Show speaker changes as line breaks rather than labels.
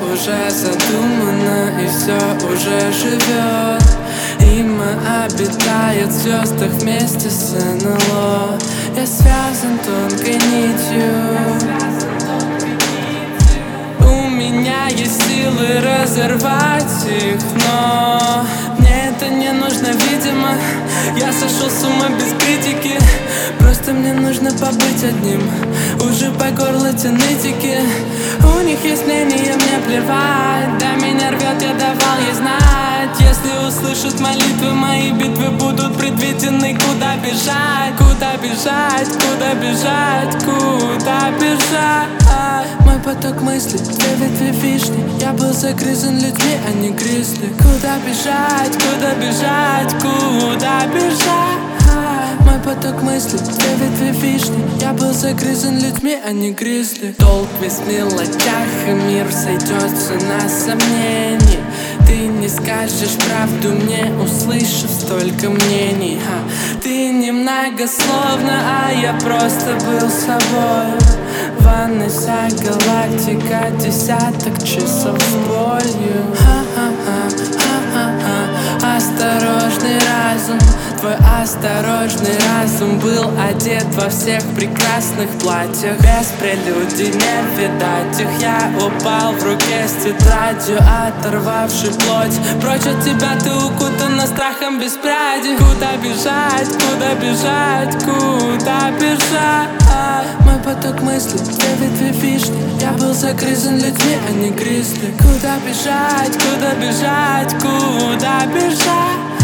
уже задумано и все уже живет. Има обитает в звездах вместе с НЛО. Я связан тонкой нитью. У меня есть силы разорвать их, но мне это не нужно, видимо. Я сошел с ума без критики. Просто мне нужно побыть одним. Уже по горло тянытики. У них есть мнение, мне плевать. Да меня рвет, я давал ей знать. Если услышат молитвы, мои битвы будут предвидены. Куда бежать, куда бежать, куда бежать, куда бежать? Мой поток мыслей, две ветви вишни. Я был загрызен людьми, а не гризли. Куда бежать, куда бежать, куда бежать? Мой поток мыслей, две ветви вишни. Я был загрызен людьми, а не гризли. Долг весь в мелочах, и мир сойдется на сомнений. Ты не скажешь правду мне, услышав столько мнений. Ты немногословно, а я просто был собой. В ванной вся галактика, десяток часов с болью. Осторожный разум, твой осторожный разум был одет во всех прекрасных платьях. Без прелюдий не видать их. Я упал в руке с тетрадью, оторвавший плоть. Прочь от тебя ты укутана страхом без пряди. Куда бежать, куда бежать, куда бежать? Мой поток мыслей, две ветви вишни. Я был загрызен людьми, а не гризли. Куда бежать, куда бежать, куда бежать?